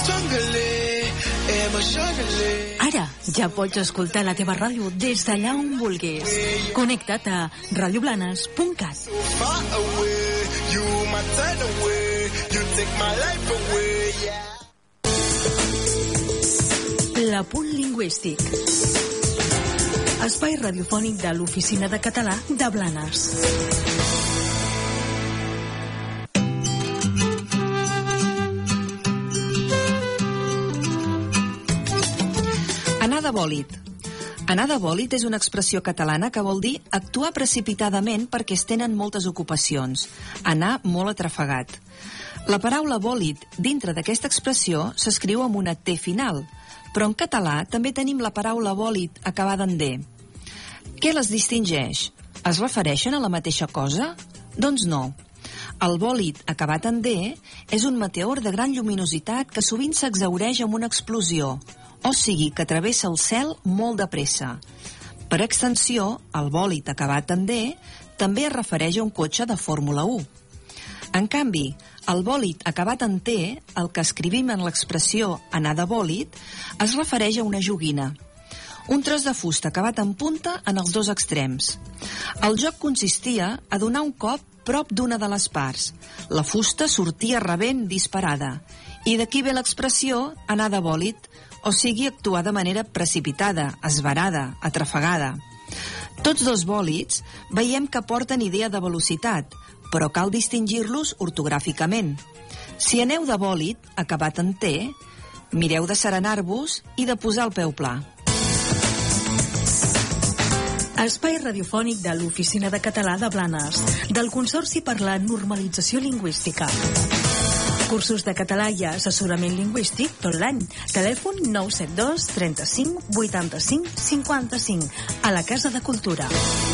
Ara ja pots escoltar la teva ràdio des d'allà on vulguis. Connecta't a radioblanes.cat. L'Apunt Lingüístic. Espai radiofònic de l'Oficina de Català de Blanes. Anar de bòlit. Anar de bòlit és una expressió catalana que vol dir actuar precipitadament perquè es tenen moltes ocupacions, anar molt atrafegat. La paraula bòlit dintre d'aquesta expressió s'escriu amb una T final, però en català també tenim la paraula bòlit acabada en D. Què les distingeix? Es refereixen a la mateixa cosa? Doncs no. El bòlit acabat en D és un meteor de gran lluminositat que sovint s'exhaureix amb una explosió, o sigui que travessa el cel molt de pressa. Per extensió, el bòlit acabat en D també es refereix a un cotxe de Fórmula 1. En canvi, el bòlit acabat en T, el que escrivim en l'expressió anar de bòlit, es refereix a una joguina, un tros de fusta acabat en punta en els dos extrems. El joc consistia a donar un cop prop d'una de les parts. La fusta sortia rebent disparada, i d'aquí ve l'expressió anar de bòlit, o sigui actuar de manera precipitada, esverada, atrafegada. Tots dos bòlits veiem que porten idea de velocitat, però cal distingir-los ortogràficament. Si aneu de bòlit, acabat en T, mireu de serenar-vos i de posar el peu pla. Espai radiofònic de l'Oficina de Català de Blanes, del Consorci per la Normalització Lingüística. Cursos de català i assessorament lingüístic tot l'any. Telèfon 972 35 85 55 a la Casa de Cultura.